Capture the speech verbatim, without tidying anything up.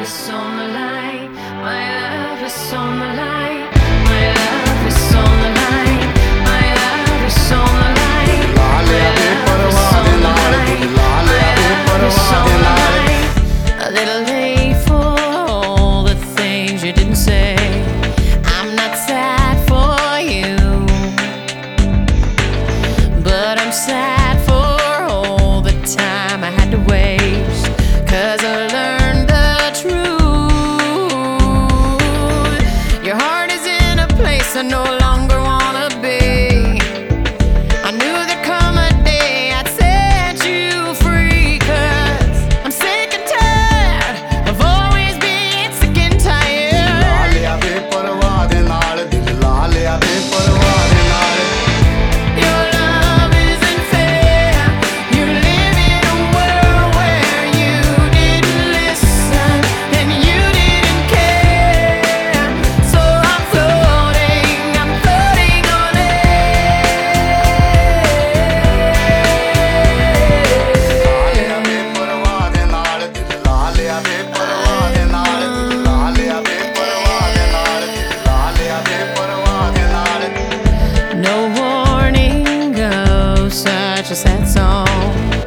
is on the line. My love is on the line. My love is on the line. My love is on the line. My love is on the line. My love is on the line. A little late for all the things you didn't say. I'm not sad for you, but I'm sad for all the time I had to waste. 'Cause I learned the truth. Your heart is in a place I no longer wanna be. I knew there'd come a day I'd set you free. 'Cause I'm sick and tired of always being sick and tired. ਲਾ ਲਿਆ ਬੇਪਰਵਾਹ ਦੇ ਨਾਲ ਦਿਲ ਲਾ ਲਿਆ ਬੇਪਰਵਾਹ ਦੇ ਨਾਲ Your love isn't fair. You live in a world where you didn't listen and you didn't care. So I'm floating, I'm floating on ਲਾ ਲਿਆ ਬੇਪਰਵਾਹ ਦੇ ਨਾਲ ਦਿਲ ਲਾ ਲਿਆ ਬੇਪਰਵਾਹ ਦੇ ਨਾਲ ਦਿਲ ਲਾ ਲਿਆ ਬੇਪਰਵਾਹ ਦੇ ਨਾਲ ਦਿਲ ਲਾ ਲਿਆ ਬੇਪਰਵਾਹ ਦੇ ਨਾਲ No warning, oh, such a sad song.